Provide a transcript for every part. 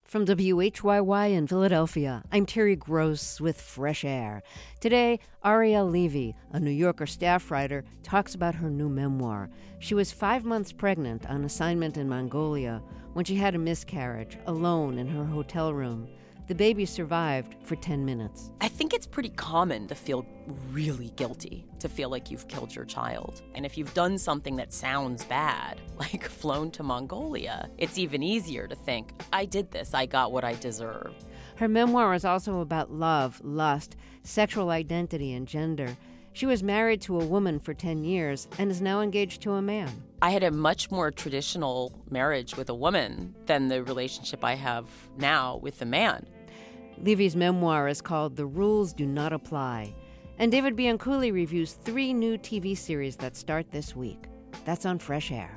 From WHYY in Philadelphia, I'm Terry Gross with Fresh Air. Today, Ariel Levy, a New Yorker staff writer, talks about her new memoir. She was 5 months pregnant on assignment in Mongolia when she had a miscarriage, alone in her hotel room. The baby survived for 10 minutes. I think it's pretty common to feel really guilty, to feel like you've killed your child. And if you've done something that sounds bad, like flown to Mongolia, it's even easier to think, I did this, I got what I deserve. Her memoir is also about love, lust, sexual identity, and gender. She was married to a woman for 10 years and is now engaged to a man. I had a much more traditional marriage with a woman than the relationship I have now with a man. Levy's memoir is called The Rules Do Not Apply. And David Bianculli reviews 3 new TV series that start this week. That's on Fresh Air.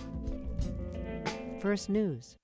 First News.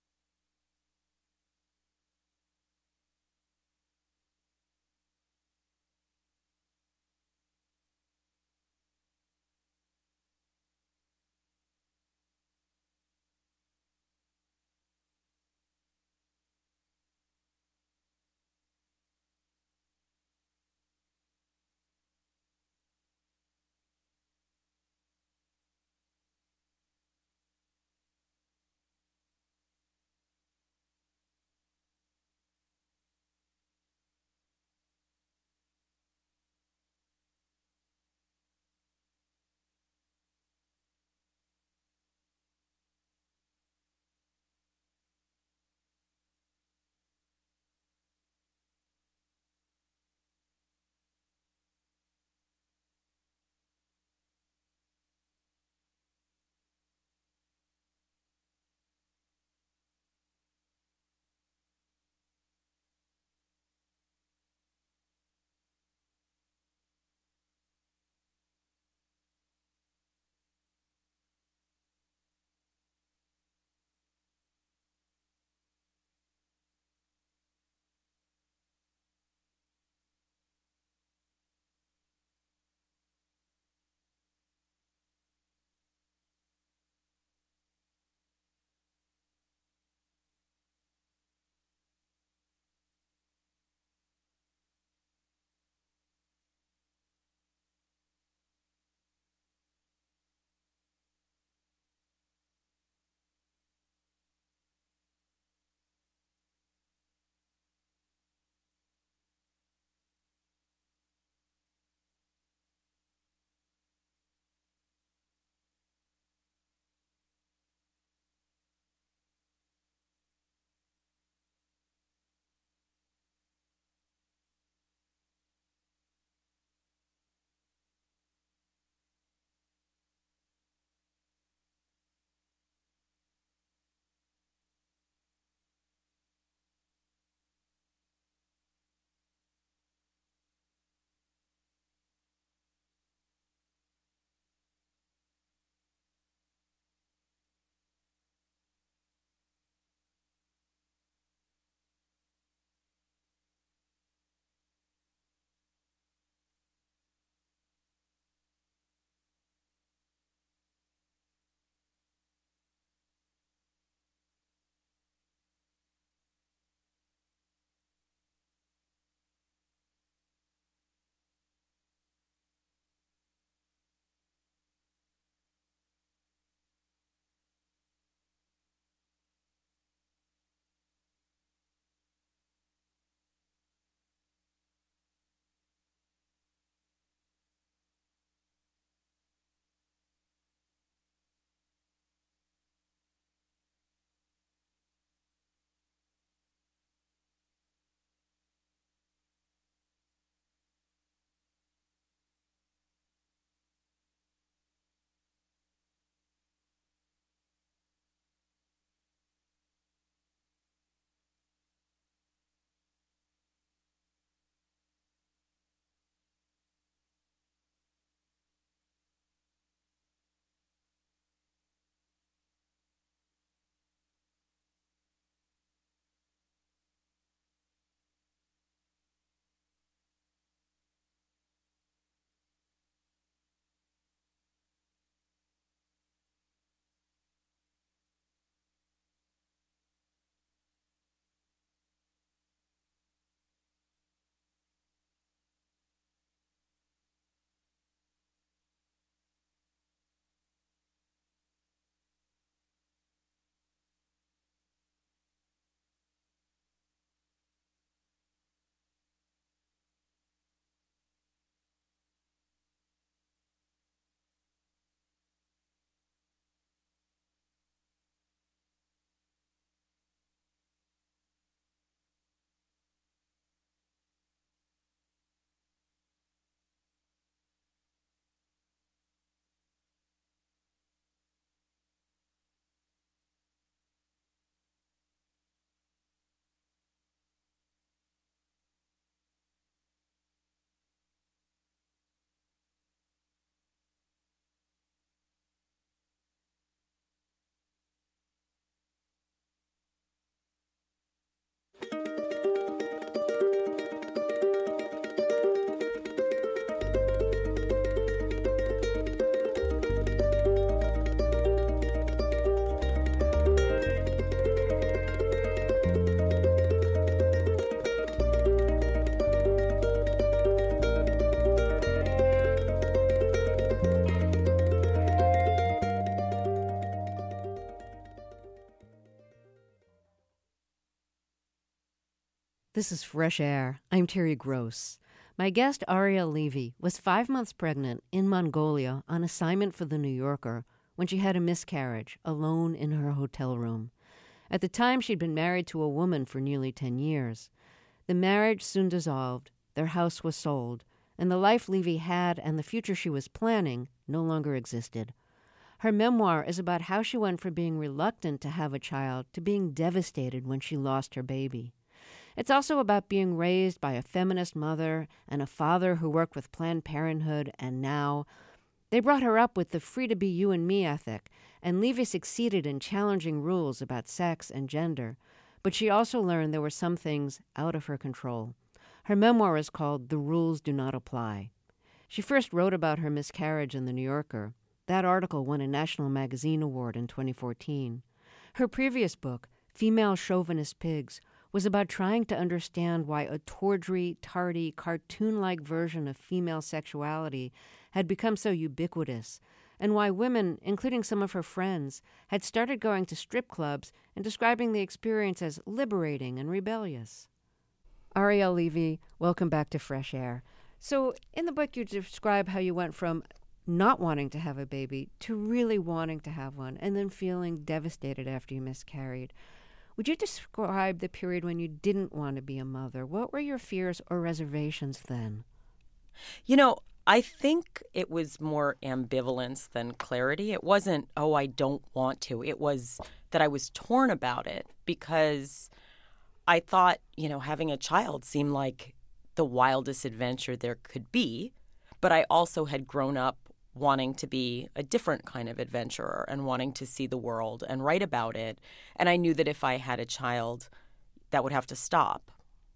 This is Fresh Air. I'm Terry Gross. My guest, Ariel Levy, was 5 months pregnant in Mongolia on assignment for The New Yorker when she had a miscarriage, alone in her hotel room. At the time, she'd been married to a woman for nearly 10 years. The marriage soon dissolved, their house was sold, and the life Levy had and the future she was planning no longer existed. Her memoir is about how she went from being reluctant to have a child to being devastated when she lost her baby. It's also about being raised by a feminist mother and a father who worked with Planned Parenthood, and now they brought her up with the free to be you and me ethic, and Levy succeeded in challenging rules about sex and gender, but she also learned there were some things out of her control. Her memoir is called The Rules Do Not Apply. She first wrote about her miscarriage in The New Yorker. That article won a National Magazine Award in 2014. Her previous book, Female Chauvinist Pigs, was about trying to understand why a tawdry, tardy, cartoon-like version of female sexuality had become so ubiquitous, and why women, including some of her friends, had started going to strip clubs and describing the experience as liberating and rebellious. Ariel Levy, welcome back to Fresh Air. So in the book, you describe how you went from not wanting to have a baby to really wanting to have one and then feeling devastated after you miscarried. Would you describe the period when you didn't want to be a mother? What were your fears or reservations then? You know, I think it was more ambivalence than clarity. It wasn't, oh, I don't want to. It was that I was torn about it because I thought, having a child seemed like the wildest adventure there could be. But I also had grown up wanting to be a different kind of adventurer and wanting to see the world and write about it. And I knew that if I had a child, that would have to stop.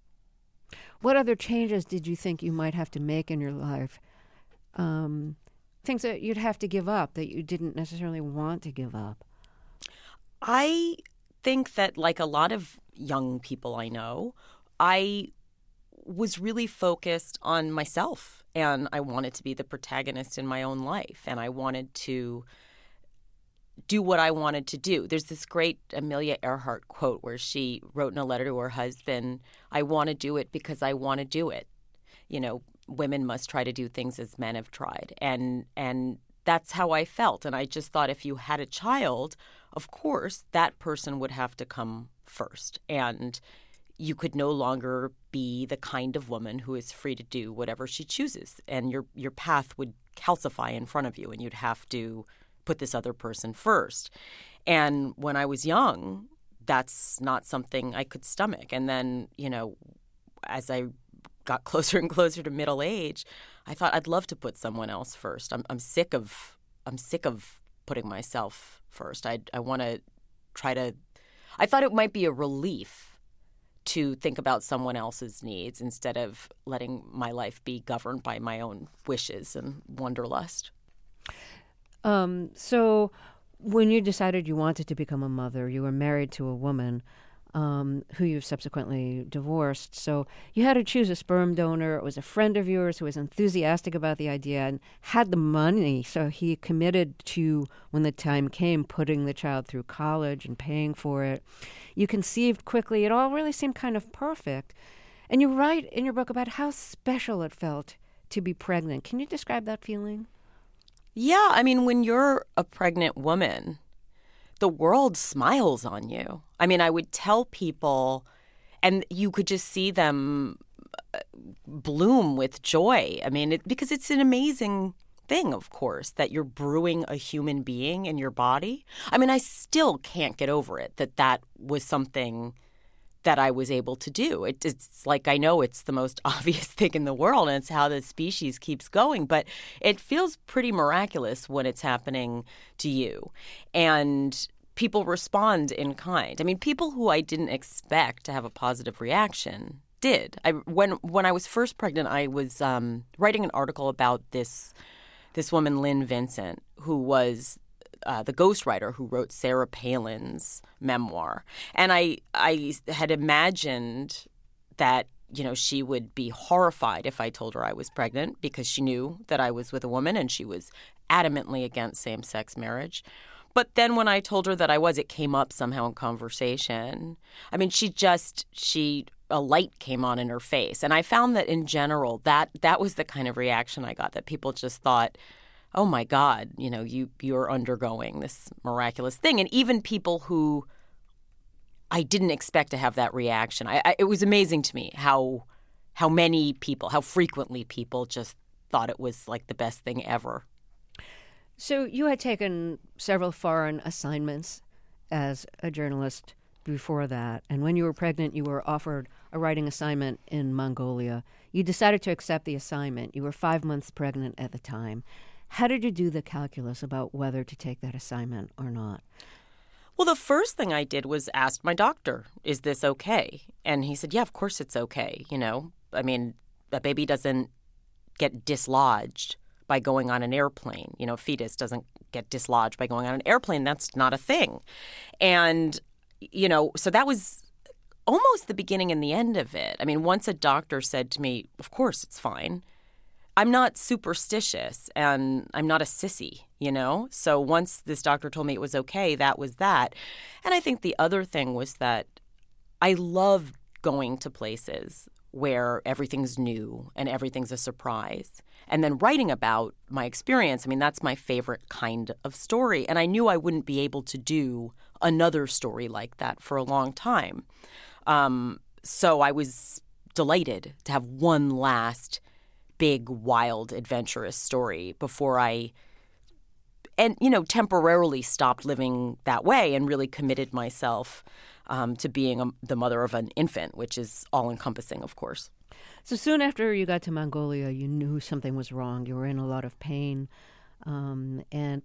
What other changes did you think you might have to make in your life? Things that you'd have to give up that you didn't necessarily want to give up? I think that, like a lot of young people I know, I was really focused on myself, and I wanted to be the protagonist in my own life, and I wanted to do what I wanted to do. There's this great Amelia Earhart quote where she wrote in a letter to her husband, I want to do it because I want to do it. Women must try to do things as men have tried. And that's how I felt. And I just thought if you had a child, of course, that person would have to come first. And you could no longer be the kind of woman who is free to do whatever she chooses. And your path would calcify in front of you, and you'd have to put this other person first. And when I was young, that's not something I could stomach. And then, as I got closer and closer to middle age, I thought I'd love to put someone else first. I'm sick of putting myself first. I want to try to – I thought it might be a relief to think about someone else's needs instead of letting my life be governed by my own wishes and wanderlust. So when you decided you wanted to become a mother, you were married to a woman who you subsequently divorced. So you had to choose a sperm donor. It was a friend of yours who was enthusiastic about the idea and had the money. So he committed to, when the time came, putting the child through college and paying for it. You conceived quickly. It all really seemed kind of perfect. And you write in your book about how special it felt to be pregnant. Can you describe that feeling? Yeah. I mean, when you're a pregnant woman, the world smiles on you. I mean, I would tell people, and you could just see them bloom with joy. I mean, because it's an amazing thing, of course, that you're brewing a human being in your body. I mean, I still can't get over it, that was something that I was able to do. It's like, I know it's the most obvious thing in the world, and it's how the species keeps going, but it feels pretty miraculous when it's happening to you. And people respond in kind. I mean, people who I didn't expect to have a positive reaction did. When I was first pregnant, I was writing an article about this woman, Lynn Vincent, who was the ghostwriter who wrote Sarah Palin's memoir. And I had imagined that, she would be horrified if I told her I was pregnant because she knew that I was with a woman and she was adamantly against same-sex marriage. But then when I told her that I was, it came up somehow in conversation. I mean, she a light came on in her face. And I found that in general, that was the kind of reaction I got, that people just thought, oh my God, you're undergoing this miraculous thing. And even people who I didn't expect to have that reaction. It was amazing to me how many people, how frequently people just thought it was like the best thing ever. So you had taken several foreign assignments as a journalist before that. And when you were pregnant, you were offered a writing assignment in Mongolia. You decided to accept the assignment. You were 5 months pregnant at the time. How did you do the calculus about whether to take that assignment or not? Well, the first thing I did was ask my doctor, is this okay? And he said, yeah, of course it's okay. I mean, a baby doesn't get dislodged by going on an airplane. A fetus doesn't get dislodged by going on an airplane. That's not a thing. And, so that was almost the beginning and the end of it. I mean, once a doctor said to me, of course it's fine. I'm not superstitious and I'm not a sissy, So once this doctor told me it was okay, that was that. And I think the other thing was that I love going to places where everything's new and everything's a surprise. And then writing about my experience, I mean, that's my favorite kind of story. And I knew I wouldn't be able to do another story like that for a long time. So I was delighted to have one last big, wild, adventurous story before I temporarily stopped living that way and really committed myself to being the mother of an infant, which is all-encompassing, of course. So soon after you got to Mongolia, you knew something was wrong. You were in a lot of pain, and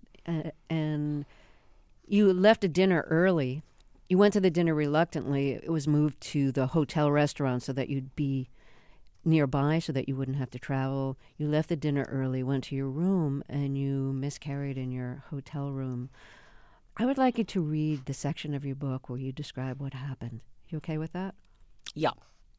you left a dinner early. You went to the dinner reluctantly. It was moved to the hotel restaurant so that you'd be nearby so that you wouldn't have to travel. You left the dinner early, went to your room, and you miscarried in your hotel room. I would like you to read the section of your book where you describe what happened. You okay with that? Yeah.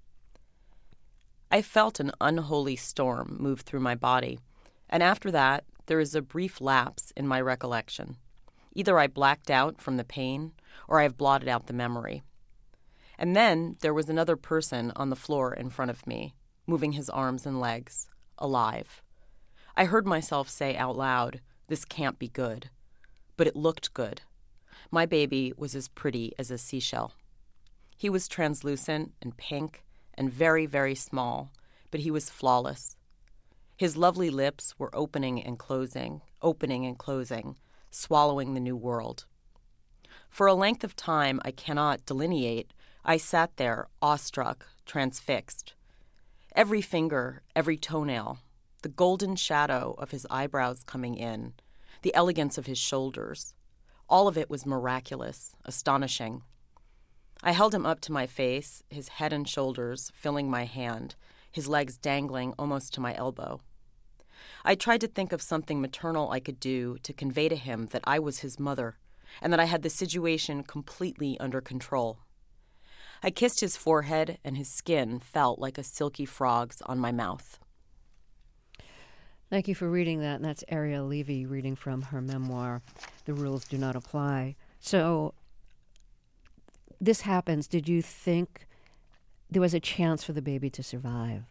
I felt an unholy storm move through my body, and after that, there is a brief lapse in my recollection. Either I blacked out from the pain, or I have blotted out the memory. And then there was another person on the floor in front of me, moving his arms and legs, alive. I heard myself say out loud, "This can't be good." But it looked good. My baby was as pretty as a seashell. He was translucent and pink and very, very small, but he was flawless. His lovely lips were opening and closing, swallowing the new world. For a length of time I cannot delineate, I sat there, awestruck, transfixed. Every finger, every toenail, the golden shadow of his eyebrows coming in, the elegance of his shoulders, all of it was miraculous, astonishing. I held him up to my face, his head and shoulders filling my hand, his legs dangling almost to my elbow. I tried to think of something maternal I could do to convey to him that I was his mother and that I had the situation completely under control. I kissed his forehead, and his skin felt like a silky frog's on my mouth. Thank you for reading that. And that's Ariel Levy reading from her memoir, The Rules Do Not Apply. So this happens. Did you think there was a chance for the baby to survive?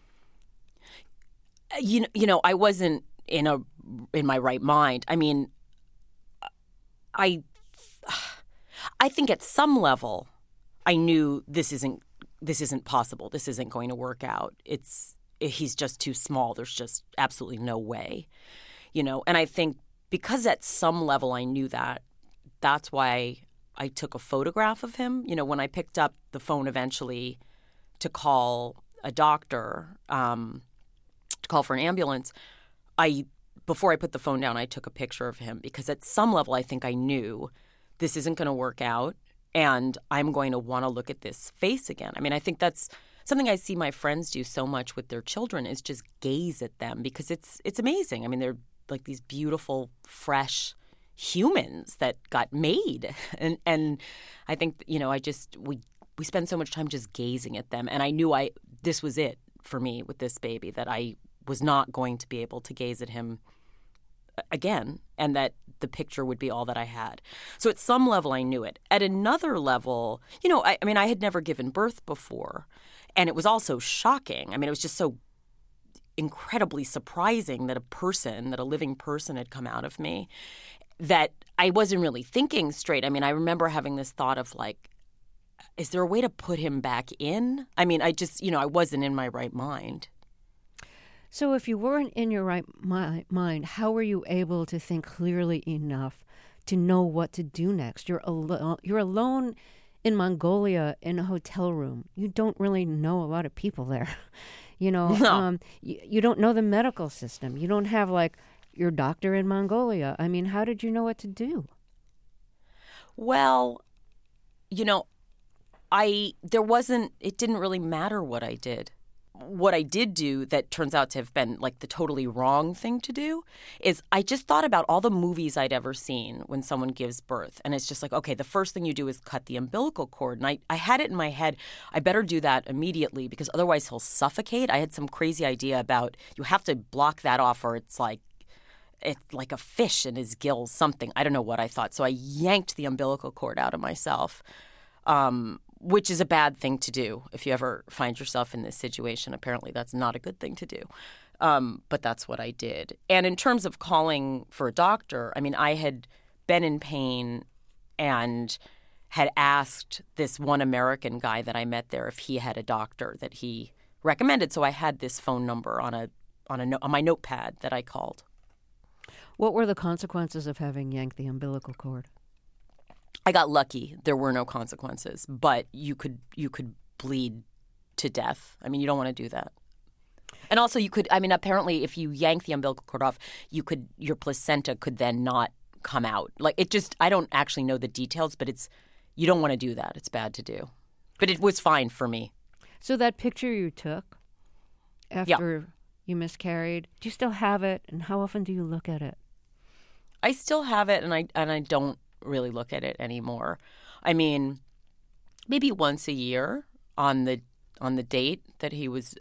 I wasn't in my right mind. I mean, I think at some level I knew this isn't possible. This isn't going to work out. He's just too small. There's just absolutely no way, And I think because at some level I knew that, that's why I took a photograph of him. When I picked up the phone eventually to call a doctor, to call for an ambulance, before I put the phone down, I took a picture of him because at some level I think I knew this isn't going to work out and I'm going to want to look at this face again. I mean, I think that's something I see my friends do so much with their children is just gaze at them because it's amazing. I mean, they're like these beautiful, fresh humans that got made. And I think, we spend so much time just gazing at them. And I knew this was it for me with this baby, that I was not going to be able to gaze at him again, and that the picture would be all that I had. So at some level, I knew it. At another level, I mean, I had never given birth before. And it was also shocking. I mean, it was just so incredibly surprising that a living person had come out of me, that I wasn't really thinking straight. I mean, I remember having this thought of like, is there a way to put him back in? I mean, I just, I wasn't in my right mind. So if you weren't in your right mind, how were you able to think clearly enough to know what to do next? You're alone in Mongolia in a hotel room. You don't really know a lot of people there. No. You don't know the medical system. You don't have like your doctor in Mongolia. I mean, how did you know what to do? Well, it didn't really matter what I did. What I did do that turns out to have been like the totally wrong thing to do is I just thought about all the movies I'd ever seen when someone gives birth. And it's just like, okay, the first thing you do is cut the umbilical cord. And I had it in my head, I better do that immediately because otherwise he'll suffocate. I had some crazy idea about you have to block that off or it's like a fish in his gills, something. I don't know what I thought. So I yanked the umbilical cord out of myself. Which is a bad thing to do if you ever find yourself in this situation. Apparently, that's not a good thing to do. But that's what I did. And in terms of calling for a doctor, I mean, I had been in pain and had asked this one American guy that I met there if he had a doctor that he recommended. So I had this phone number on my notepad that I called. What were the consequences of having yanked the umbilical cord? I got lucky. There were no consequences, but you could bleed to death. I mean, you don't want to do that. And also apparently if you yank the umbilical cord off, your placenta could then not come out. Like I don't actually know the details, but you don't want to do that. It's bad to do. But it was fine for me. So that picture you took after you miscarried, do you still have it? And how often do you look at it? I still have it, and I don't really look at it anymore. I mean, maybe once a year on the date that he was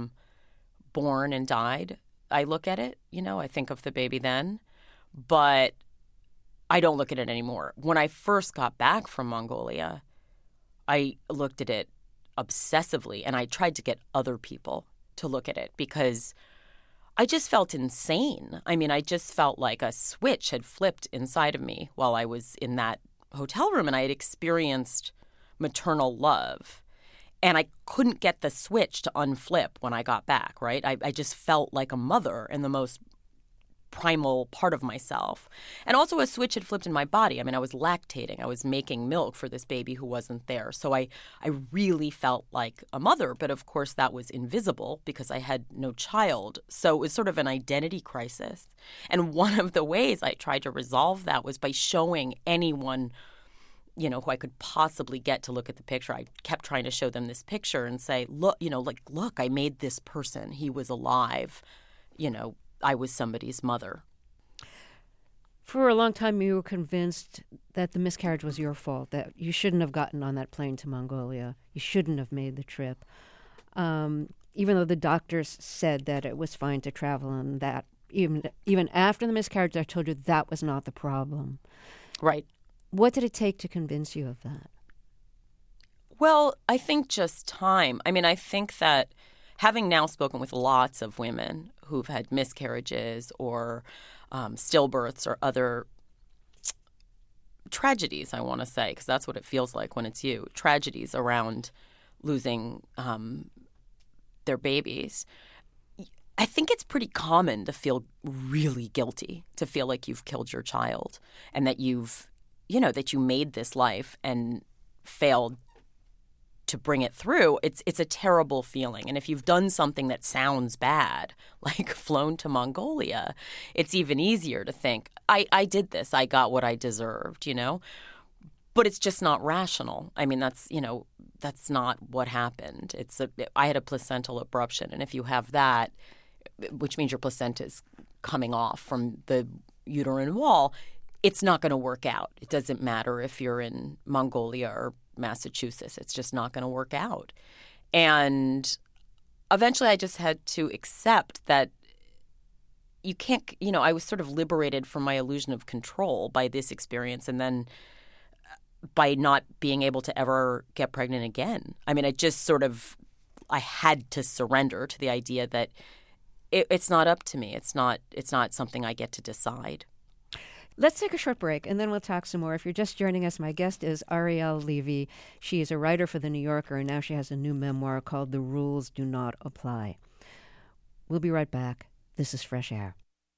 born and died, I look at it. I think of the baby then, but I don't look at it anymore. When I first got back from Mongolia, I looked at it obsessively, and I tried to get other people to look at it because I just felt insane. I mean, I just felt like a switch had flipped inside of me while I was in that hotel room, and I had experienced maternal love. And I couldn't get the switch to unflip when I got back, right? I just felt like a mother in the most primal part of myself. And also a switch had flipped in my body. I mean, I was lactating. I was making milk for this baby who wasn't there. So I really felt like a mother. But of course, that was invisible because I had no child. So it was sort of an identity crisis. And one of the ways I tried to resolve that was by showing anyone, who I could possibly get to look at the picture. I kept trying to show them this picture and say, look, look, I made this person. He was alive. I was somebody's mother. For a long time, you were convinced that the miscarriage was your fault, that you shouldn't have gotten on that plane to Mongolia. You shouldn't have made the trip. Even though the doctors said that it was fine to travel and that even after the miscarriage, I told you that was not the problem. Right. What did it take to convince you of that? Well, I think just time. I mean, I think that having now spoken with lots of women who've had miscarriages or stillbirths or other tragedies, I want to say, because that's what it feels like when it's you, tragedies around losing their babies. I think it's pretty common to feel really guilty, to feel like you've killed your child and that that you made this life and failed to bring it through. It's a terrible feeling. And if you've done something that sounds bad, like flown to Mongolia, it's even easier to think, I did this. I got what I deserved, But it's just not rational. I mean, that's not what happened. I had a placental abruption. And if you have that, which means your placenta is coming off from the uterine wall, it's not going to work out. It doesn't matter if you're in Mongolia or Massachusetts. It's just not going to work out. And eventually I just had to accept that, you can't, I was sort of liberated from my illusion of control by this experience and then by not being able to ever get pregnant again. I mean, I had to surrender to the idea that it's not up to me. It's not something I get to decide. Let's take a short break, and then we'll talk some more. If you're just joining us, my guest is Arielle Levy. She is a writer for The New Yorker, and now she has a new memoir called The Rules Do Not Apply. We'll be right back. This is Fresh Air.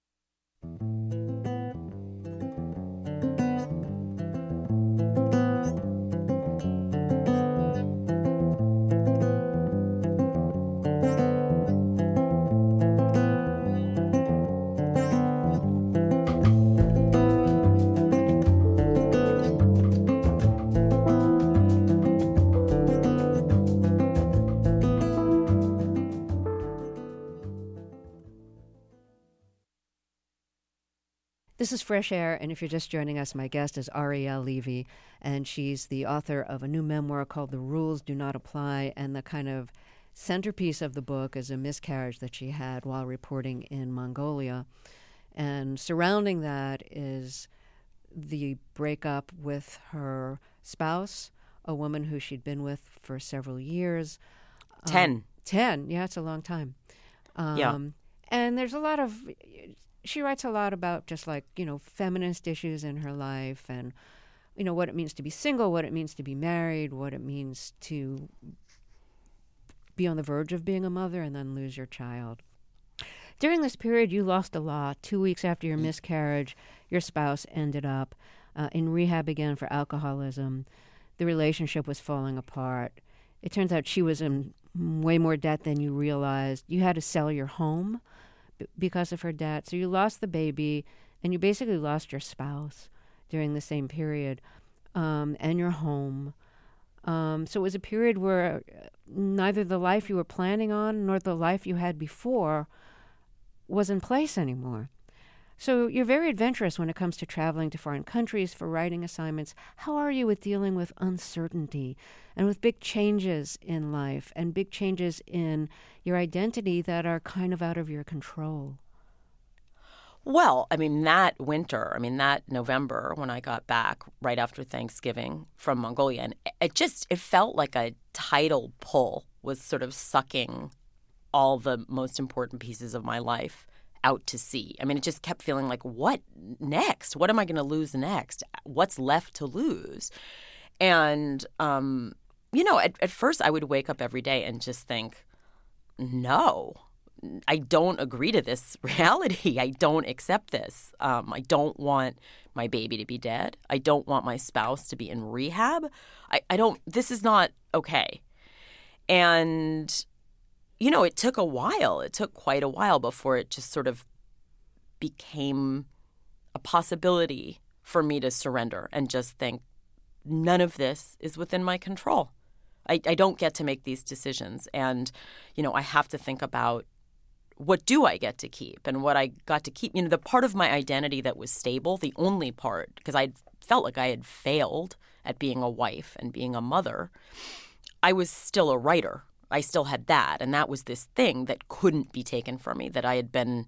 This is Fresh Air, and if you're just joining us, my guest is Arielle Levy, and she's the author of a new memoir called The Rules Do Not Apply, and the kind of centerpiece of the book is a miscarriage that she had while reporting in Mongolia. And surrounding that is the breakup with her spouse, a woman who she'd been with for several years. 10. 10, yeah, it's a long time. Yeah. And there's a lot of... She writes a lot about just feminist issues in her life and, what it means to be single, what it means to be married, what it means to be on the verge of being a mother and then lose your child. During this period, you lost a lot. 2 weeks after your miscarriage, your spouse ended up in rehab again for alcoholism. The relationship was falling apart. It turns out she was in way more debt than you realized. You had to sell your home because of her debt. So you lost the baby, and you basically lost your spouse during the same period, and your home. So it was a period where neither the life you were planning on nor the life you had before was in place anymore. So you're very adventurous when it comes to traveling to foreign countries for writing assignments. How are you with dealing with uncertainty and with big changes in life and big changes in your identity that are kind of out of your control? Well, that winter, that November when I got back right after Thanksgiving from Mongolia, and it felt like a tidal pull was sort of sucking all the most important pieces of my life out to sea. It just kept feeling like, what next? What am I going to lose next? What's left to lose? And, at first I would wake up every day and just think, no, I don't agree to this reality. I don't accept this. I don't want my baby to be dead. I don't want my spouse to be in rehab. This is not okay. And it took a while. It took quite a while before it just sort of became a possibility for me to surrender and just think, none of this is within my control. I don't get to make these decisions. And, I have to think about, what do I get to keep? And what I got to keep, the part of my identity that was stable, the only part, because I felt like I had failed at being a wife and being a mother, I was still a writer. I still had that, and that was this thing that couldn't be taken from me that I had been,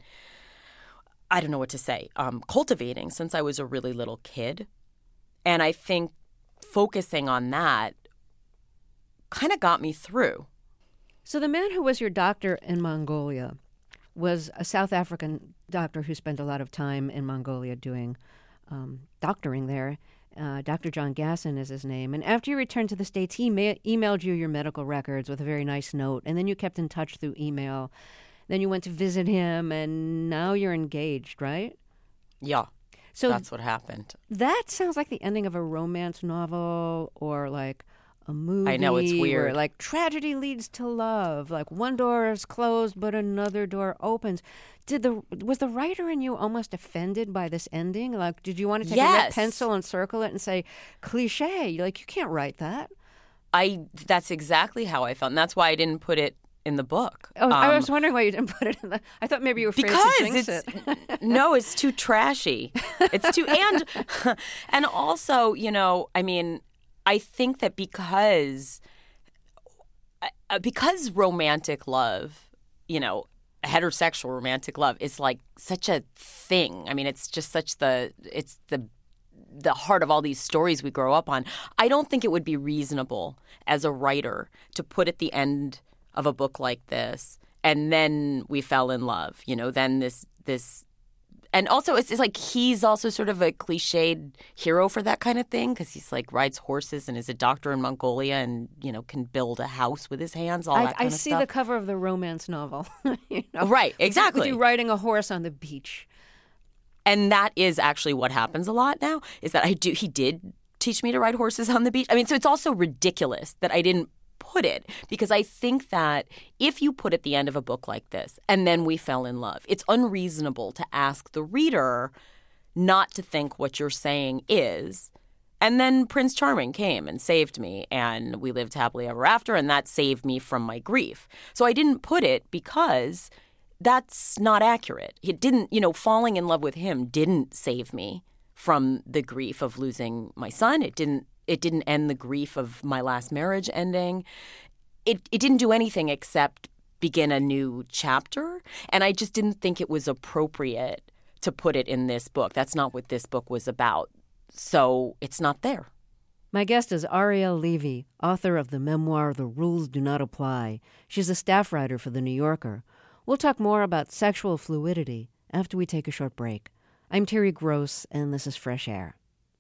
I don't know what to say, cultivating since I was a really little kid. And I think focusing on that kind of got me through. So the man who was your doctor in Mongolia was a South African doctor who spent a lot of time in Mongolia doing doctoring there. Dr. John Gasson is his name. And after you returned to the States, he emailed you your medical records with a very nice note. And then you kept in touch through email. Then you went to visit him, and now you're engaged, right? Yeah, so that's what happened. That sounds like the ending of a romance novel or like a movie. I know, it's weird. Where, like, tragedy leads to love. Like, one door is closed, but another door opens. Was the writer in you almost offended by this ending? Like, did you want to take a red pencil and circle it and say, cliche? Like, you can't write that. That's exactly how I felt. And that's why I didn't put it in the book. Oh, I was wondering why you didn't put it in the... I thought maybe you were afraid to jinx it. No, it's too trashy. It's too... And also, I think that because romantic love, heterosexual romantic love is like such a thing. I mean, it's just it's the heart of all these stories we grow up on. I don't think it would be reasonable as a writer to put at the end of a book like this, and then we fell in love, then this. And also, it's like he's also sort of a cliched hero for that kind of thing because he's like rides horses and is a doctor in Mongolia and, can build a house with his hands, all that kind of stuff. I see the cover of the romance novel. Right, exactly. With you riding a horse on the beach. And that is actually what happens a lot now, is that he did teach me to ride horses on the beach. I mean, so it's also ridiculous that I didn't put it, because I think that if you put at the end of a book like this, and then we fell in love, it's unreasonable to ask the reader not to think what you're saying is. And then Prince Charming came and saved me, and we lived happily ever after, and that saved me from my grief. So I didn't put it because that's not accurate. It didn't, falling in love with him didn't save me from the grief of losing my son. It didn't end the grief of my last marriage ending. It didn't do anything except begin a new chapter. And I just didn't think it was appropriate to put it in this book. That's not what this book was about. So it's not there. My guest is Arielle Levy, author of the memoir The Rules Do Not Apply. She's a staff writer for The New Yorker. We'll talk more about sexual fluidity after we take a short break. I'm Terry Gross, and this is Fresh Air.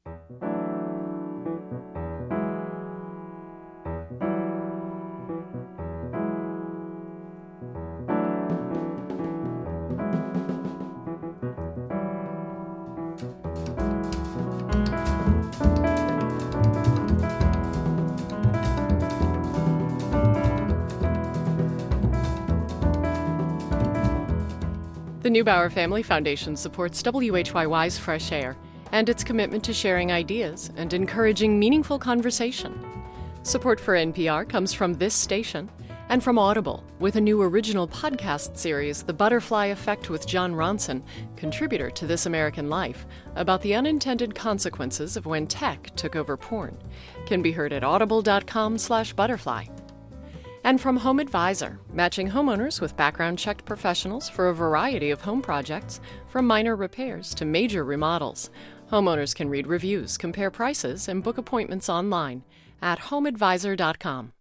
The Neubauer Family Foundation supports WHYY's Fresh Air and its commitment to sharing ideas and encouraging meaningful conversation. Support for NPR comes from this station and from Audible, with a new original podcast series, The Butterfly Effect with John Ronson, contributor to This American Life, about the unintended consequences of when tech took over porn. Can be heard at audible.com/butterfly. And from Home Advisor, matching homeowners with background-checked professionals for a variety of home projects, from minor repairs to major remodels. Homeowners can read reviews, compare prices, and book appointments online at homeadvisor.com.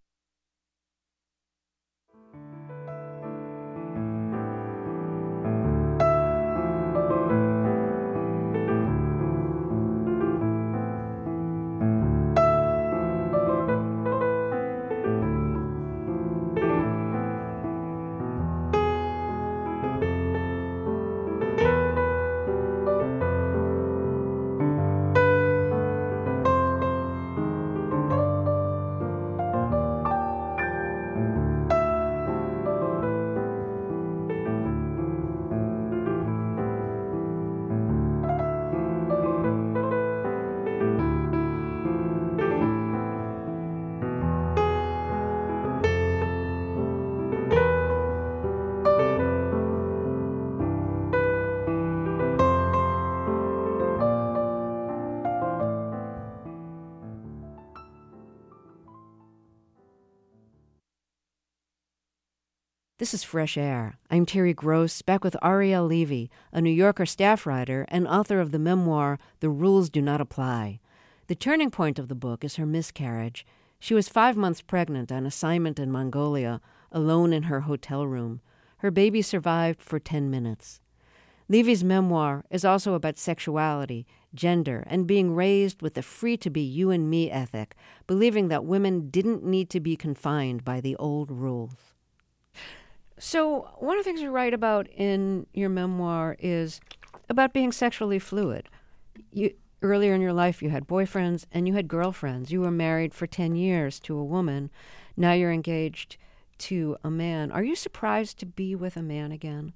This is Fresh Air. I'm Terry Gross, back with Arielle Levy, a New Yorker staff writer and author of the memoir The Rules Do Not Apply. The turning point of the book is her miscarriage. She was 5 months pregnant on assignment in Mongolia, alone in her hotel room. Her baby survived for 10 minutes. Levy's memoir is also about sexuality, gender, and being raised with the free-to-be-you-and-me ethic, believing that women didn't need to be confined by the old rules. So one of the things you write about in your memoir is about being sexually fluid. Earlier in your life, you had boyfriends and you had girlfriends. You were married for 10 years to a woman. Now you're engaged to a man. Are you surprised to be with a man again?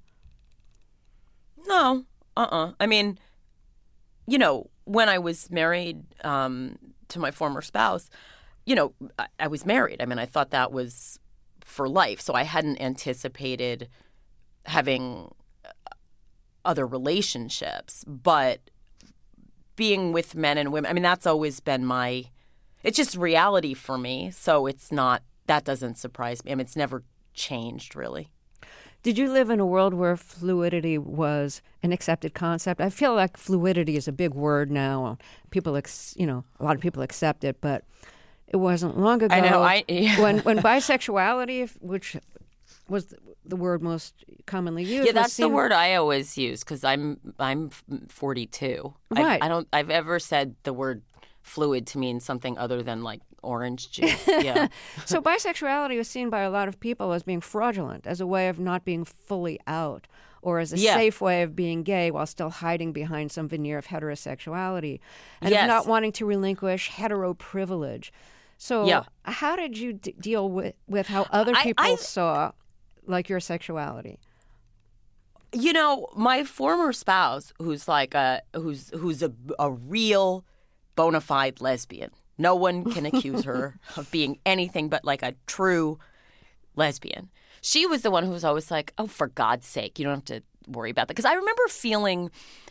No. I mean, when I was married to my former spouse, I was married. I mean, I thought that was for life. So I hadn't anticipated having other relationships. But being with men and women, I mean, that's always been it's just reality for me. So it's not, that doesn't surprise me. I mean, it's never changed, really. Did you live in a world where fluidity was an accepted concept? I feel like fluidity is a big word now. People, a lot of people accept it, but it wasn't long ago. I know. when bisexuality, which was the word most commonly used. Yeah, that's the word I always use because I'm 42. Right. I've ever said the word fluid to mean something other than like orange juice. Yeah. So bisexuality was seen by a lot of people as being fraudulent, as a way of not being fully out, or as a safe way of being gay while still hiding behind some veneer of heterosexuality, and of not wanting to relinquish hetero privilege. So how did you deal with how other people saw like your sexuality? You know, my former spouse, who's like who's a real bona fide lesbian. No one can accuse her of being anything but like a true lesbian. She was the one who was always like, oh, for God's sake, you don't have to worry about that. Because I remember feeling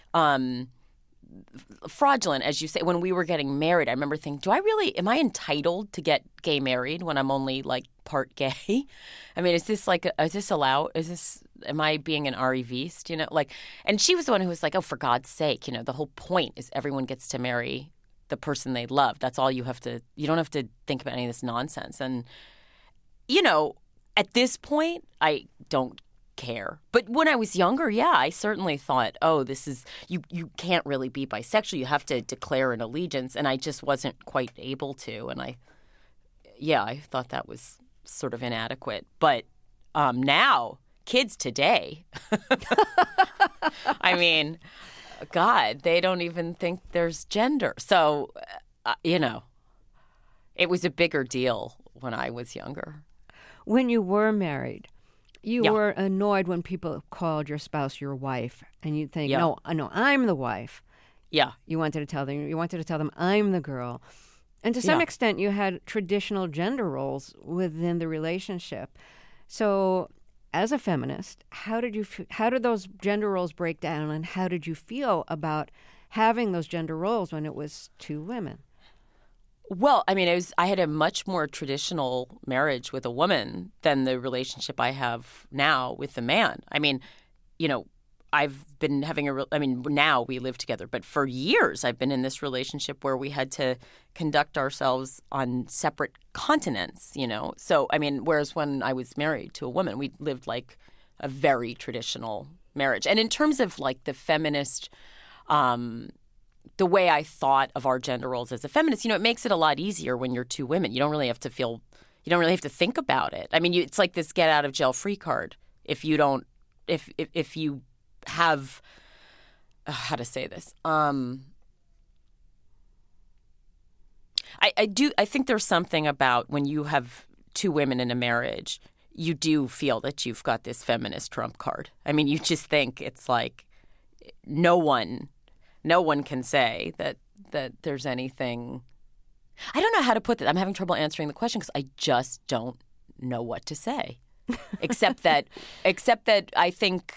fraudulent, as you say, when we were getting married. I remember thinking, am I entitled to get gay married when I'm only like part gay? I mean, is this allowed? Am I being an REVist, you know? Like, and she was the one who was like, oh, for God's sake, you know, the whole point is everyone gets to marry the person they love. That's all you don't have to think about any of this nonsense. And, you know, at this point, I don't care. But when I was younger, I certainly thought, oh, this is, you can't really be bisexual. You have to declare an allegiance. And I just wasn't quite able to. And I thought that was sort of inadequate. But now, kids today, I mean, God, they don't even think there's gender. So, you know, it was a bigger deal when I was younger. When you were married, you were annoyed when people called your spouse your wife, and you'd think, no, I'm the wife. Yeah. You wanted to tell them I'm the girl. And to some extent, you had traditional gender roles within the relationship. So as a feminist, how did those gender roles break down, and how did you feel about having those gender roles when it was two women? Well, I mean, I had a much more traditional marriage with a woman than the relationship I have now with the man. I mean, you know, I've been having now we live together, but for years I've been in this relationship where we had to conduct ourselves on separate continents, you know. So, I mean, whereas when I was married to a woman, we lived like a very traditional marriage. And in terms of like the feminist, the way I thought of our gender roles as a feminist, you know, it makes it a lot easier when you're two women. You don't really have to think about it. I mean, it's like this get out of jail free card. If you have, how to say this? I think there's something about when you have two women in a marriage, you do feel that you've got this feminist trump card. I mean, you just think it's like no one can say that there's anything. I don't know how to put that. I'm having trouble answering the question because I just don't know what to say, except that I think.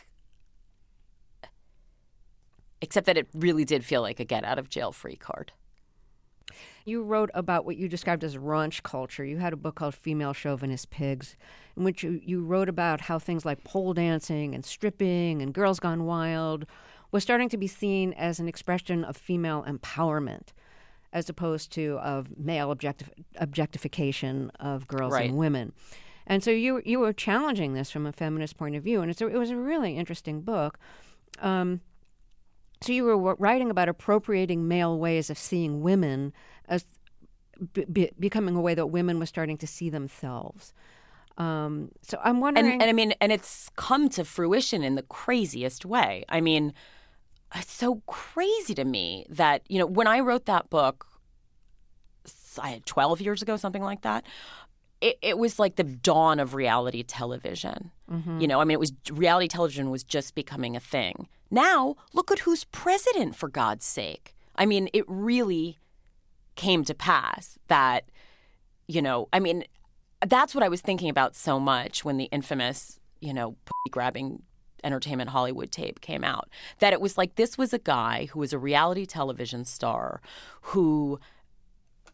Except that it really did feel like a get out of jail free card. You wrote about what you described as raunch culture. You had a book called Female Chauvinist Pigs, in which you wrote about how things like pole dancing and stripping and Girls Gone Wild was starting to be seen as an expression of female empowerment, as opposed to of male objectification of girls and women. And so you were challenging this from a feminist point of view, and it was a really interesting book. So you were writing about appropriating male ways of seeing women as becoming a way that women were starting to see themselves. So I'm wondering, and it's come to fruition in the craziest way. I mean, it's so crazy to me that, you know, when I wrote that book, I had 12 years ago, something like that. It was like the dawn of reality television. Mm-hmm. You know, I mean, reality television was just becoming a thing. Now, look at who's president, for God's sake. I mean, it really came to pass that, you know, I mean, that's what I was thinking about so much when the infamous, you know, grabbing Entertainment Hollywood tape came out. That it was like this was a guy who was a reality television star who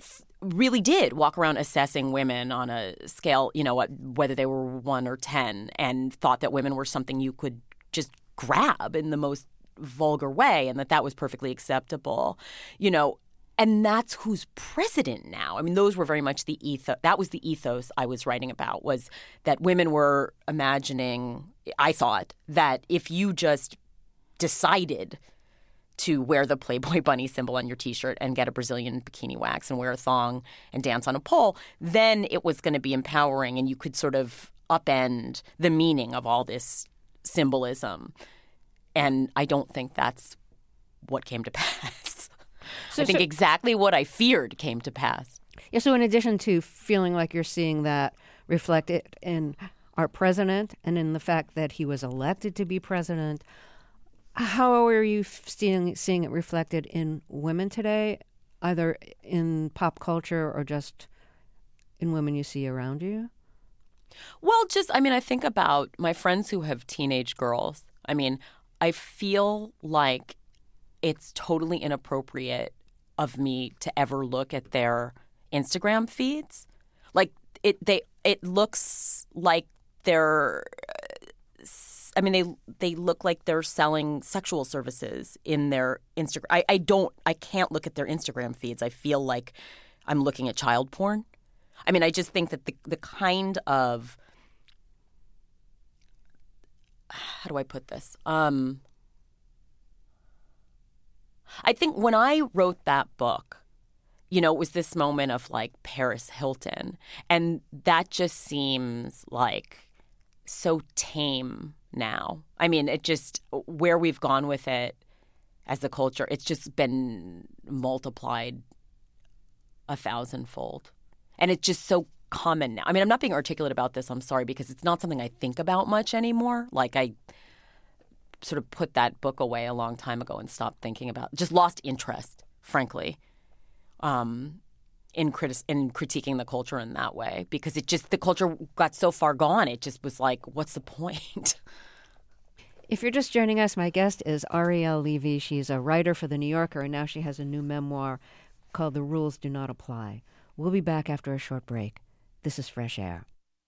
really did walk around assessing women on a scale, whether they were 1 or 10, and thought that women were something you could just grab in the most vulgar way, and that was perfectly acceptable, And that's who's president now. I mean, those were very much the ethos. That was the ethos I was writing about, was that women were imagining, I thought, that if you just decided to wear the Playboy bunny symbol on your T-shirt and get a Brazilian bikini wax and wear a thong and dance on a pole, then it was going to be empowering and you could sort of upend the meaning of all this symbolism. And I don't think that's what came to pass. I think exactly what I feared came to pass. Yeah, so in addition to feeling like you're seeing that reflected in our president and in the fact that he was elected to be president, how are you seeing it reflected in women today, either in pop culture or just in women you see around you? Well, I think about my friends who have teenage girls. I mean, I feel like it's totally inappropriate of me to ever look at their Instagram feeds. Like, it looks like they're... I mean, they look like they're selling sexual services in their Instagram. I can't look at their Instagram feeds. I feel like I'm looking at child porn. I mean, I just think that the kind of, how do I put this? I think when I wrote that book, it was this moment of like Paris Hilton, and that just seems like so tame now. I mean, it just, where we've gone with it as a culture, it's just been multiplied 1,000-fold. And it's just so common now. I mean, I'm not being articulate about this, I'm sorry, because it's not something I think about much anymore. Like, I sort of put that book away a long time ago and stopped thinking about, just lost interest, frankly, in critiquing the culture in that way, because the culture got so far gone. It just was like, what's the point? If you're just joining us, my guest is Arielle Levy. She's a writer for The New Yorker, and now she has a new memoir called The Rules Do Not Apply. We'll be back after a short break. This is Fresh Air.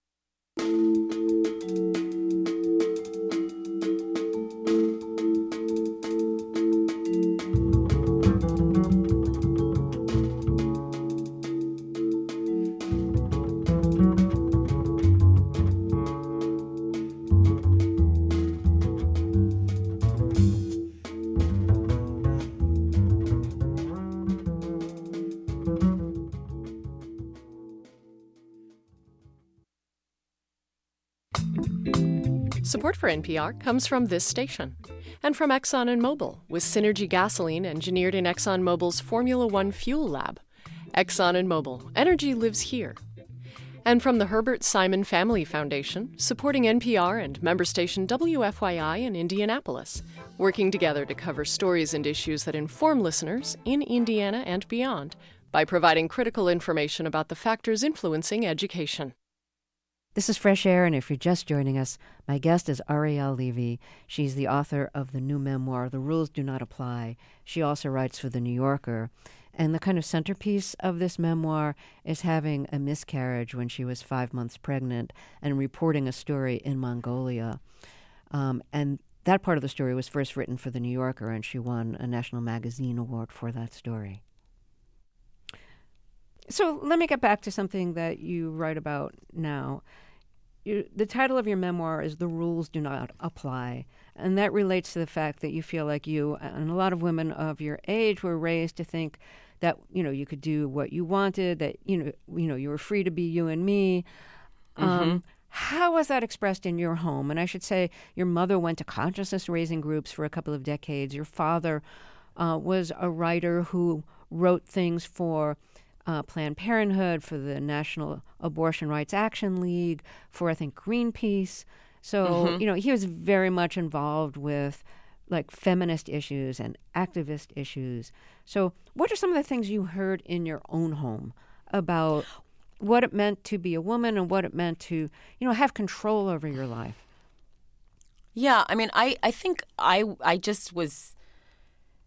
Support for NPR comes from this station and from Exxon and Mobil, with Synergy gasoline engineered in ExxonMobil's Formula One fuel lab. Exxon and Mobil, energy lives here. And from the Herbert Simon Family Foundation, supporting NPR and member station WFYI in Indianapolis, working together to cover stories and issues that inform listeners in Indiana and beyond by providing critical information about the factors influencing education. This is Fresh Air, and if you're just joining us, my guest is Arielle Levy. She's the author of the new memoir, The Rules Do Not Apply. She also writes for The New Yorker. And the kind of centerpiece of this memoir is having a miscarriage when she was 5 months pregnant and reporting a story in Mongolia. And that part of the story was first written for The New Yorker, and she won a National Magazine Award for that story. So let me get back to something that you write about now. The title of your memoir is The Rules Do Not Apply, and that relates to the fact that you feel like you and a lot of women of your age were raised to think that, you could do what you wanted, that, you were free to be you and me. Mm-hmm. How was that expressed in your home? And I should say your mother went to consciousness-raising groups for a couple of decades. Your father was a writer who wrote things for Planned Parenthood, for the National Abortion Rights Action League, for, I think, Greenpeace. So, he was very much involved with, like, feminist issues and activist issues. So what are some of the things you heard in your own home about what it meant to be a woman and what it meant to, have control over your life? Yeah, I mean, I think I just was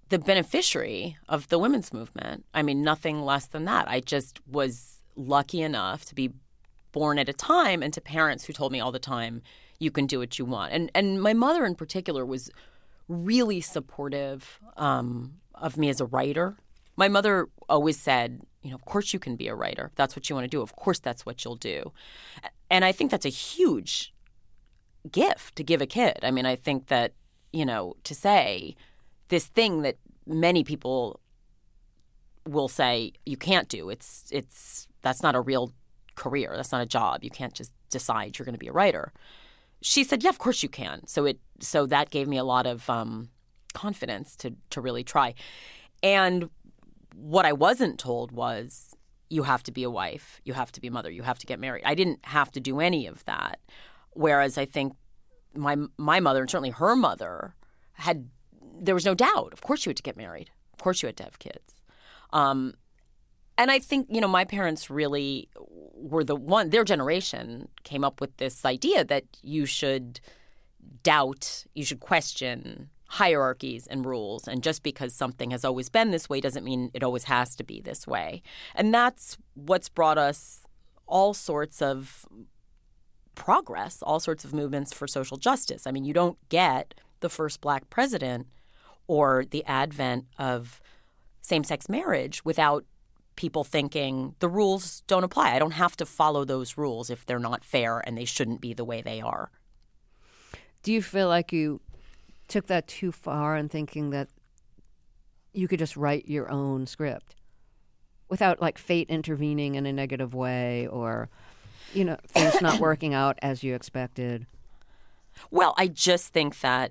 the beneficiary of the women's movement. I mean, nothing less than that. I just was lucky enough to be born at a time and to parents who told me all the time, you can do what you want. And my mother in particular was really supportive of me as a writer. My mother always said, of course you can be a writer. If that's what you want to do. Of course that's what you'll do. And I think that's a huge gift to give a kid. I mean, I think that, to say this thing that many people will say you can't do, that's not a real career. That's not a job. You can't just decide you're going to be a writer. She said, yeah, of course you can. So that gave me a lot of confidence to really try. And what I wasn't told was you have to be a wife, you have to be a mother, you have to get married. I didn't have to do any of that. Whereas I think my mother, and certainly her mother, there was no doubt. Of course you had to get married. Of course you had to have kids. And I think, my parents really were their generation came up with this idea that you should doubt, you should question hierarchies and rules. And just because something has always been this way doesn't mean it always has to be this way. And that's what's brought us all sorts of progress, all sorts of movements for social justice. I mean, you don't get the first Black president or the advent of same-sex marriage without people thinking the rules don't apply. I don't have to follow those rules if they're not fair and they shouldn't be the way they are. Do you feel like you took that too far in thinking that you could just write your own script without like fate intervening in a negative way or, things not working out as you expected? Well, I just think that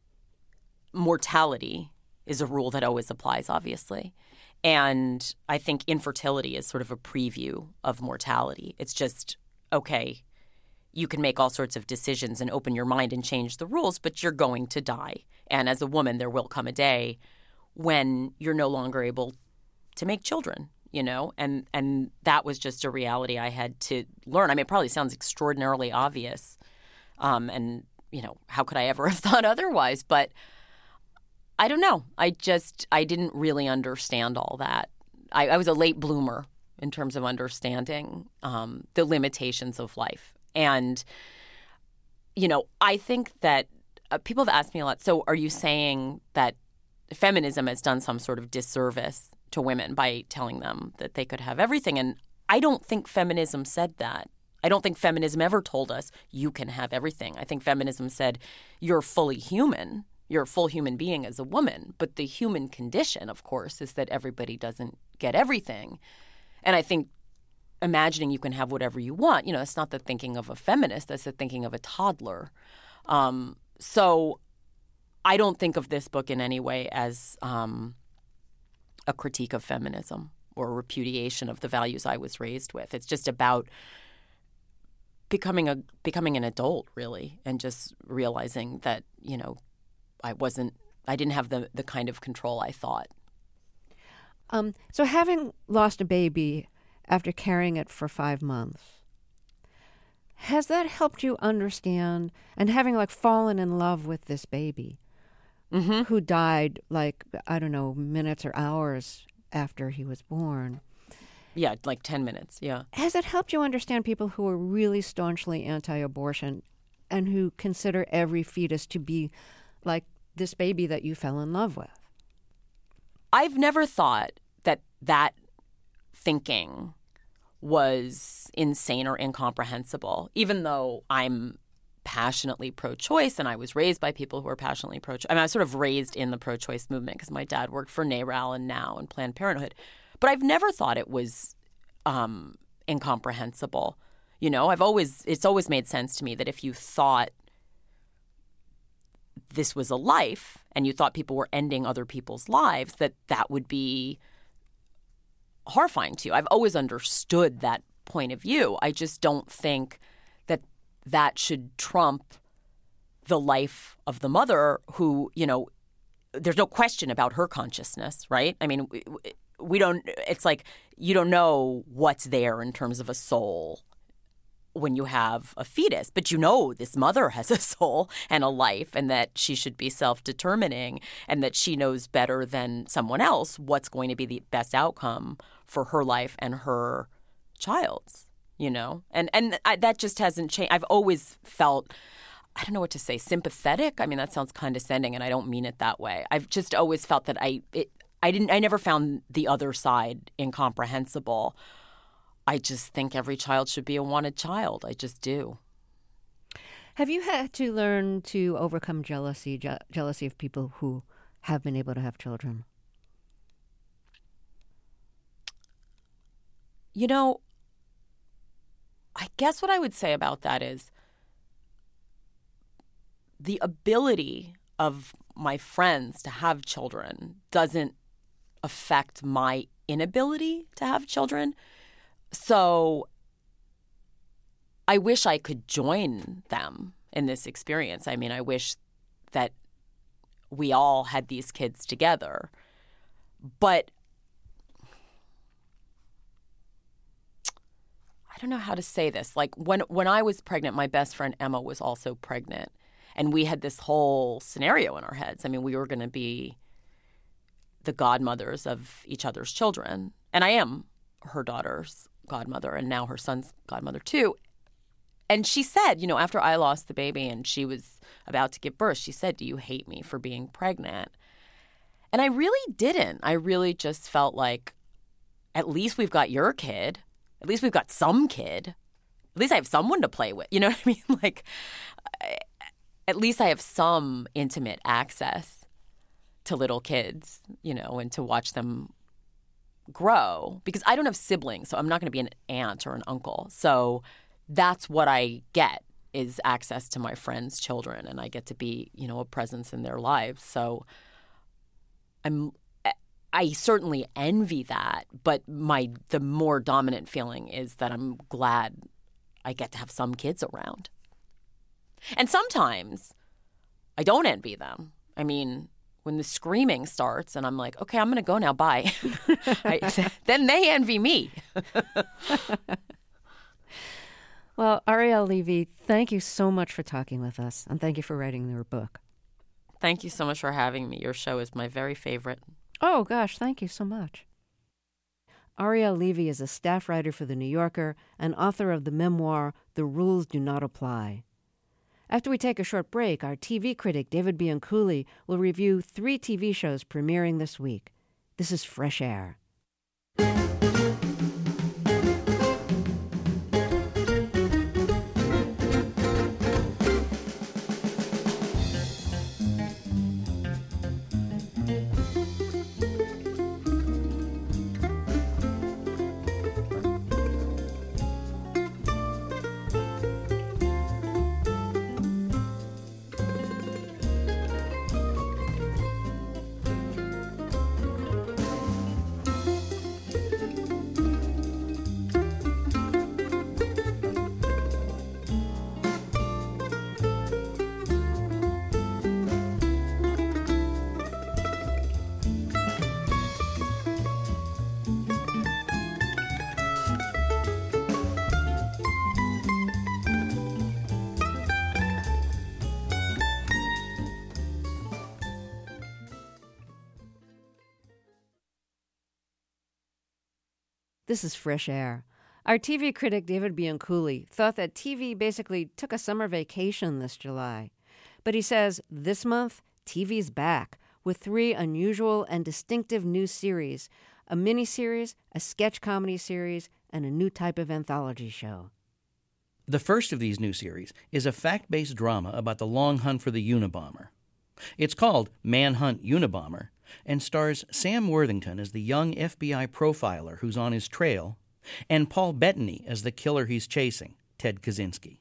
mortality is a rule that always applies, obviously. And I think infertility is sort of a preview of mortality. It's just, okay, you can make all sorts of decisions and open your mind and change the rules, but you're going to die. And as a woman, there will come a day when you're no longer able to make children, and that was just a reality I had to learn. I mean, it probably sounds extraordinarily obvious. And, how could I ever have thought otherwise? But I don't know. I didn't really understand all that. I was a late bloomer in terms of understanding the limitations of life. And, I think that people have asked me a lot, so are you saying that feminism has done some sort of disservice to women by telling them that they could have everything? And I don't think feminism said that. I don't think feminism ever told us you can have everything. I think feminism said you're fully human. You're a full human being as a woman. But the human condition, of course, is that everybody doesn't get everything. And I think imagining you can have whatever you want, that's not the thinking of a feminist. That's the thinking of a toddler. So I don't think of this book in any way as a critique of feminism or a repudiation of the values I was raised with. It's just about becoming an adult, really, and just realizing that, I didn't have the kind of control I thought. So having lost a baby after carrying it for 5 months, has that helped you understand, and having fallen in love with this baby who died minutes or hours after he was born? Yeah, 10 minutes, yeah. Has it helped you understand people who are really staunchly anti-abortion and who consider every fetus to be like this baby that you fell in love with? I've never thought that thinking was insane or incomprehensible, even though I'm passionately pro-choice and I was raised by people who are passionately pro-choice. I mean, I was sort of raised in the pro-choice movement because my dad worked for NARAL and NOW and Planned Parenthood. But I've never thought it was incomprehensible. It's always made sense to me that if you thought this was a life and you thought people were ending other people's lives, that would be horrifying to you. I've always understood that point of view. I just don't think that should trump the life of the mother who, there's no question about her consciousness, right? I mean, we don't – it's like you don't know what's there in terms of a soul when you have a fetus. But you know this mother has a soul and a life, and that she should be self-determining, and that she knows better than someone else what's going to be the best outcome for her life and her child's, you know? And that just hasn't changed. I've always felt, I don't know what to say, sympathetic. I mean, that sounds condescending, and I don't mean it that way. I've just always felt that I never found the other side incomprehensible. I just think every child should be a wanted child. I just do. Have you had to learn to overcome jealousy of people who have been able to have children? You know, I guess what I would say about that is the ability of my friends to have children doesn't affect my inability to have children. So I wish I could join them in this experience. I mean, I wish that we all had these kids together. But I don't know how to say this. Like when I was pregnant, my best friend Emma was also pregnant. And we had this whole scenario in our heads. I mean, we were going to be the godmothers of each other's children. And I am her daughter's godmother, and now her son's godmother too. And she said, you know, after I lost the baby and she was about to give birth, she said, "Do you hate me for being pregnant?" And I really didn't. I really just felt like, at least we've got your kid. At least we've got some kid. At least I have someone to play with. You know what I mean? Like, at least I have some intimate access to little kids, you know, and to watch them grow. Because I don't have siblings, so I'm not going to be an aunt or an uncle. So that's what I get, is access to my friends' children, and I get to be, you know, a presence in their lives. So I certainly envy that, but the more dominant feeling is that I'm glad I get to have some kids around. And sometimes I don't envy them. I mean, when the screaming starts and I'm like, okay, I'm going to go now, bye. Then they envy me. Well, Arielle Levy, thank you so much for talking with us, and thank you for writing your book. Thank you so much for having me. Your show is my very favorite. Oh, gosh, thank you so much. Arielle Levy is a staff writer for The New Yorker and author of the memoir, The Rules Do Not Apply. After we take a short break, our TV critic David Bianculli will review 3 TV shows premiering this week. This is Fresh Air. This is Fresh Air. Our TV critic David Bianculli thought that TV basically took a summer vacation this July. But he says this month, TV's back with 3 unusual and distinctive new series, a miniseries, a sketch comedy series, and a new type of anthology show. The first of these new series is a fact-based drama about the long hunt for the Unabomber. It's called Manhunt Unabomber and stars Sam Worthington as the young FBI profiler who's on his trail, and Paul Bettany as the killer he's chasing, Ted Kaczynski.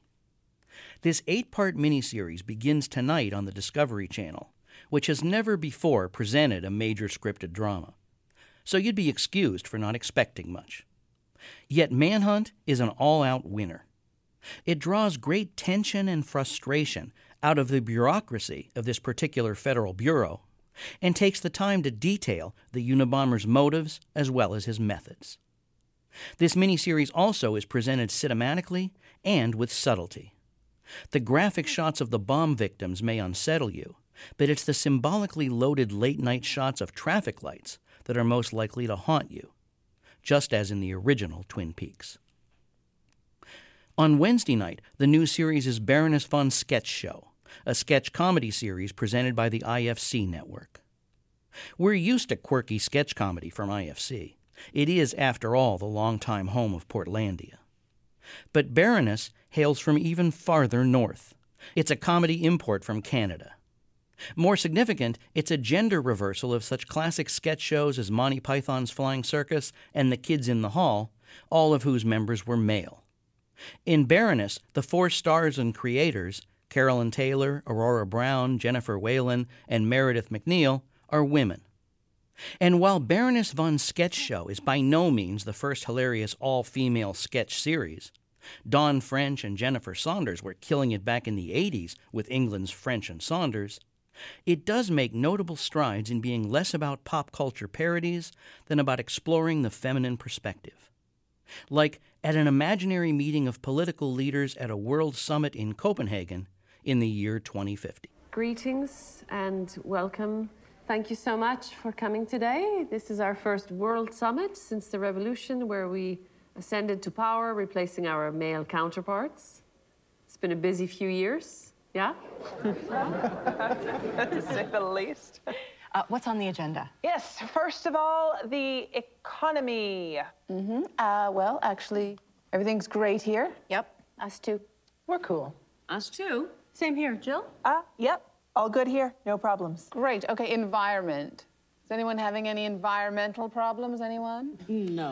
This 8-part miniseries begins tonight on the Discovery Channel, which has never before presented a major scripted drama. So you'd be excused for not expecting much. Yet Manhunt is an all-out winner. It draws great tension and frustration out of the bureaucracy of this particular federal bureau and takes the time to detail the Unabomber's motives as well as his methods. This miniseries also is presented cinematically and with subtlety. The graphic shots of the bomb victims may unsettle you, but it's the symbolically loaded late-night shots of traffic lights that are most likely to haunt you, just as in the original Twin Peaks. On Wednesday night, the new series is Baroness von Sketch Show, a sketch comedy series presented by the IFC network. We're used to quirky sketch comedy from IFC. It is, after all, the longtime home of Portlandia. But Baroness hails from even farther north. It's a comedy import from Canada. More significant, it's a gender reversal of such classic sketch shows as Monty Python's Flying Circus and The Kids in the Hall, all of whose members were male. In Baroness, the four stars and creators, Carolyn Taylor, Aurora Brown, Jennifer Whalen, and Meredith McNeil, are women. And while Baroness von Sketch Show is by no means the first hilarious all-female sketch series, Dawn French and Jennifer Saunders were killing it back in the 80s with England's French and Saunders, it does make notable strides in being less about pop culture parodies than about exploring the feminine perspective. Like at an imaginary meeting of political leaders at a world summit in Copenhagen in the year 2050. Greetings and welcome. Thank you so much for coming today. This is our first World Summit since the revolution, where we ascended to power, replacing our male counterparts. It's been a busy few years, yeah? To say the least. What's on the agenda? Yes, first of all, the economy. Well, actually, everything's great here. Yep, us too. We're cool. Us too. Same here, Jill. Yep, all good here, no problems. Great. Okay, environment. Is anyone having any environmental problems, anyone? No.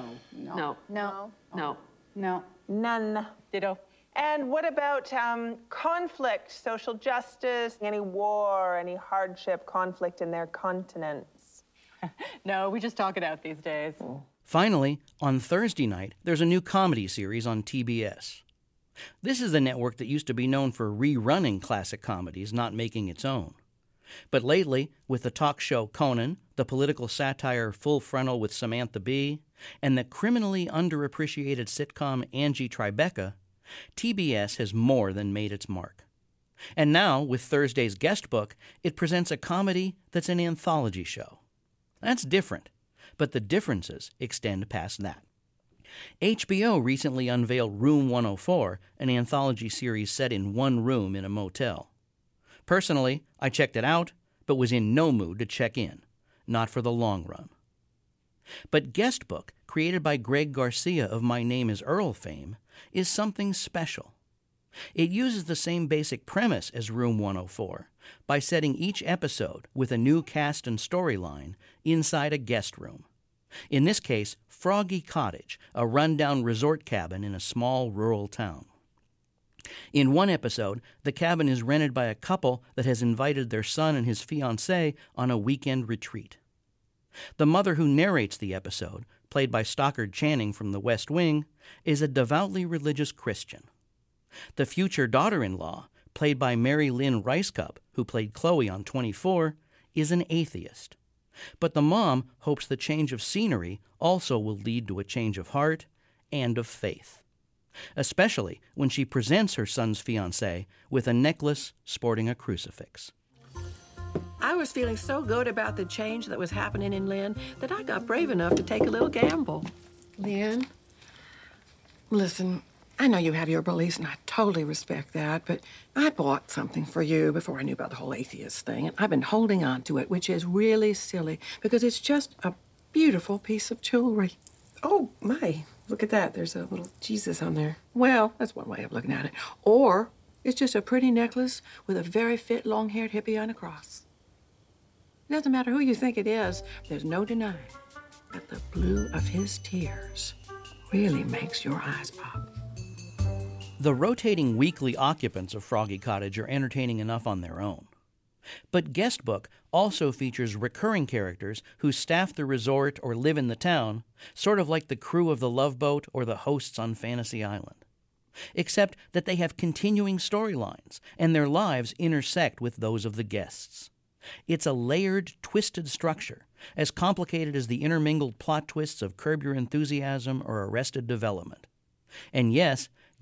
None. Ditto. And what about conflict, social justice, any war, any hardship, conflict in their continents? No, we just talk it out these days. Finally, on Thursday night, there's a new comedy series on TBS. This is the network that used to be known for rerunning classic comedies, not making its own. But lately, with the talk show Conan, the political satire Full Frontal with Samantha Bee, and the criminally underappreciated sitcom Angie Tribeca, TBS has more than made its mark. And now, with Thursday's guest book, it presents a comedy that's an anthology show. That's different, but the differences extend past that. HBO recently unveiled Room 104, an anthology series set in one room in a motel. Personally, I checked it out, but was in no mood to check in, not for the long run. But Guest Book, created by Greg Garcia of My Name is Earl fame, is something special. It uses the same basic premise as Room 104 by setting each episode with a new cast and storyline inside a guest room. In this case, Froggy Cottage, a rundown resort cabin in a small rural town. In one episode, the cabin is rented by a couple that has invited their son and his fiancée on a weekend retreat. The mother who narrates the episode, played by Stockard Channing from The West Wing, is a devoutly religious Christian. The future daughter-in-law, played by Mary Lynn Ricecup, who played Chloe on 24, is an atheist. But the mom hopes the change of scenery also will lead to a change of heart and of faith, especially when she presents her son's fiancé with a necklace sporting a crucifix. I was feeling so good about the change that was happening in Lynn that I got brave enough to take a little gamble. Lynn, listen, I know you have your beliefs, and I totally respect that, but I bought something for you before I knew about the whole atheist thing, and I've been holding on to it, which is really silly, because it's just a beautiful piece of jewelry. Oh, my. Look at that. There's a little Jesus on there. Well, that's one way of looking at it. Or it's just a pretty necklace with a very fit, long-haired hippie on a cross. It doesn't matter who you think it is, there's no denying that the blue of his tears really makes your eyes pop. The rotating weekly occupants of Froggy Cottage are entertaining enough on their own. But Guest Book also features recurring characters who staff the resort or live in the town, sort of like the crew of the Love Boat or the hosts on Fantasy Island. Except that they have continuing storylines, and their lives intersect with those of the guests. It's a layered, twisted structure, as complicated as the intermingled plot twists of Curb Your Enthusiasm or Arrested Development. And yes,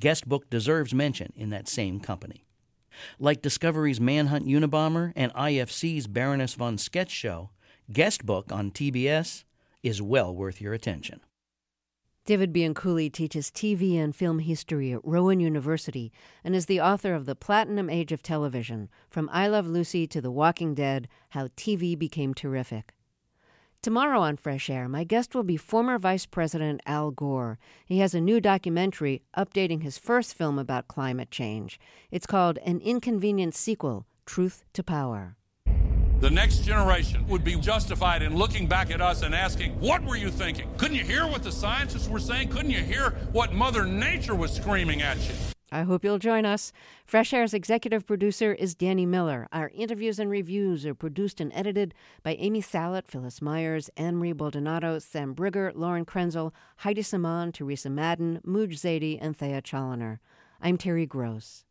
Guestbook deserves mention in that same company. Like Discovery's Manhunt Unabomber and IFC's Baroness von Sketch show, Guestbook on TBS is well worth your attention. David Bianculli teaches TV and film history at Rowan University and is the author of The Platinum Age of Television, From I Love Lucy to The Walking Dead, How TV Became Terrific. Tomorrow on Fresh Air, my guest will be former Vice President Al Gore. He has a new documentary updating his first film about climate change. It's called An Inconvenient Sequel, Truth to Power. The next generation would be justified in looking back at us and asking, what were you thinking? Couldn't you hear what the scientists were saying? Couldn't you hear what Mother Nature was screaming at you? I hope you'll join us. Fresh Air's executive producer is Danny Miller. Our interviews and reviews are produced and edited by Amy Salet, Phyllis Myers, Anne-Marie Baldonado, Sam Brigger, Lauren Krenzel, Heidi Saman, Teresa Madden, Mooj Zadie, and Thea Challoner. I'm Terry Gross.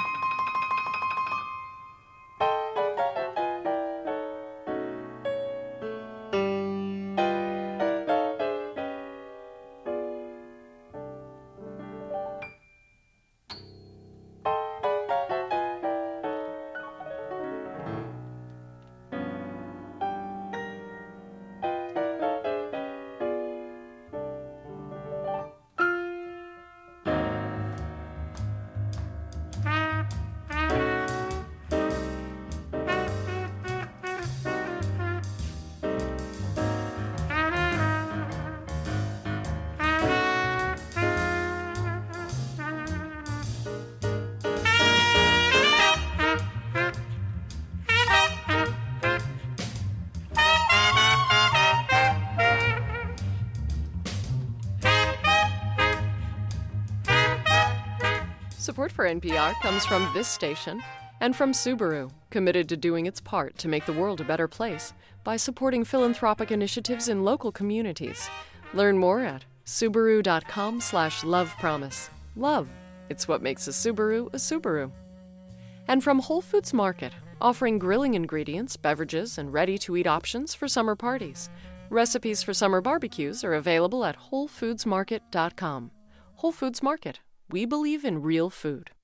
Support for NPR comes from this station and from Subaru, committed to doing its part to make the world a better place by supporting philanthropic initiatives in local communities. Learn more at Subaru.com/lovepromise. Love, it's what makes a Subaru. And from Whole Foods Market, offering grilling ingredients, beverages, and ready-to-eat options for summer parties. Recipes for summer barbecues are available at WholeFoodsMarket.com. Whole Foods Market. We believe in real food.